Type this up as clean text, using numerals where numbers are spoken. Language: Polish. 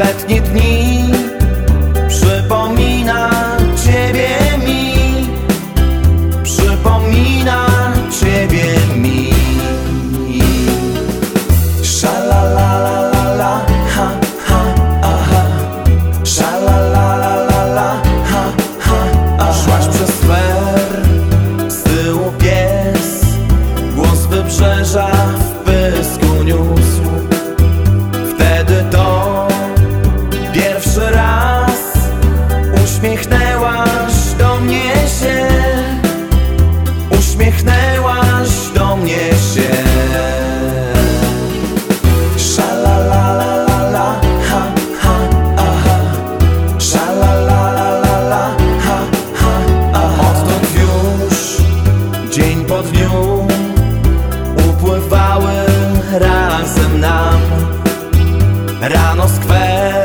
letnie dni, przypomina ciebie mi, przypomina ciebie mi. Szalalalala, ha, ha, aha. Szalalalala, ha, ha, aha. Szłaś przez skwer, z tyłu pies głos wybrzeża w pysku niósł. Wtedy to pierwszy raz uśmiechnęłaś do mnie się, uśmiechnęłaś do mnie się. Szalalalala, ha, ha, aha. Szalalalala, ha, ha, aha. Odtąd już dzień po dniu upływały razem nam. Rano skwer